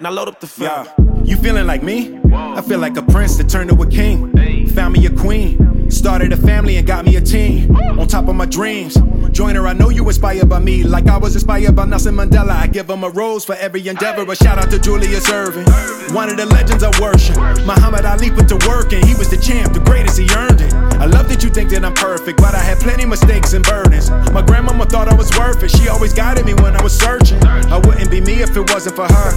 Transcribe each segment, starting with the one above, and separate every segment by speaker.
Speaker 1: Now load up the film.
Speaker 2: Yeah. You feeling like me? I feel like a prince that turned to a king. Found me a queen. Started a family and got me a team. On top of my dreams. Join her, I know you inspired by me. Like I was inspired by Nelson Mandela. I give him a rose for every endeavor. A shout out to Julius Erving. One of the legends I worship. Muhammad Ali put to work and he was the champ, the greatest, he earned it. I love that you think that I'm perfect, but I had plenty mistakes and burdens. My grandmama thought I was worth it. She always guided me when I was searching. I wouldn't be me if it wasn't for her.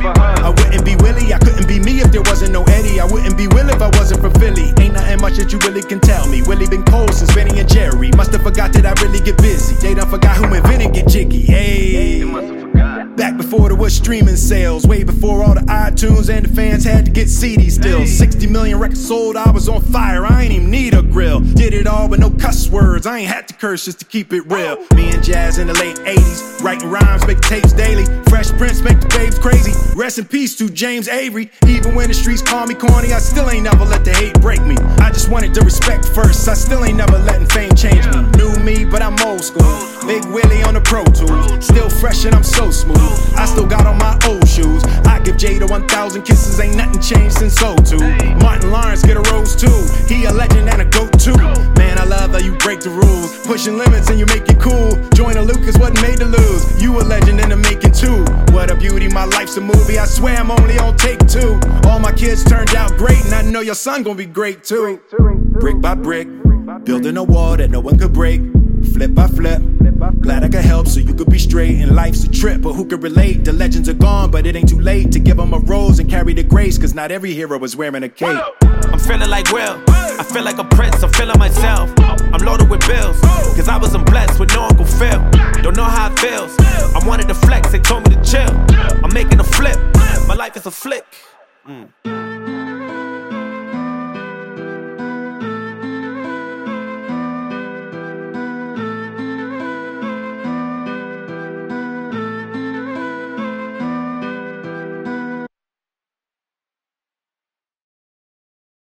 Speaker 2: I wouldn't be Willie, I couldn't be me if there wasn't no Eddie. I wouldn't be Will if I wasn't from Philly. Ain't nothing much that you really can tell me. Willie been cold since Benny and Jerry. Musta forgot that I really get busy. They done forgot who invented Get Jiggy. Hey, back before there was streaming sales, way before all the iTunes and the fans had to get CDs still. 60 million records sold, I was on fire, I ain't even need a grill. Did it all with no cuss words, I ain't had to curse just to keep it real. Me and Jazz in the late 80s, writing rhymes, making tapes daily. Fresh Prince make the babes crazy. Rest in peace to James Avery. Even when the streets call me corny, I still ain't never let the hate break me. I just wanted the respect first, I still ain't never letting fame change me. New me, but I'm old school. Big Willie on the Pro Tools. Still fresh and I'm so smooth. I still got on my old shoes. I give Jada 1,000 kisses, ain't nothing changed since '02. Martin Lawrence get a rose too. He a legend and a goat too. Man, I love how you break the rules. Pushing limits and you make it cool. Join a Lucas wasn't made to lose. You a legend in the making too. What a beauty, my life's a movie. I swear I'm only on take 2. All my kids turned out great, and I know your son gonna be great too. Brick by brick, building a wall that no one could break. Flip by flip, glad I could help so you could be straight. And life's a trip, but who could relate? The legends are gone, but it ain't too late to give them a rose and carry the grace. Cause not every hero is wearing a cape.
Speaker 1: I'm feeling like Will, I feel like a prince, I'm feeling myself. I'm loaded with bills, cause I wasn't blessed with no Uncle Phil. Don't know how it feels, I wanted to flex, they told me to chill. I'm making a flip, my life is a flick.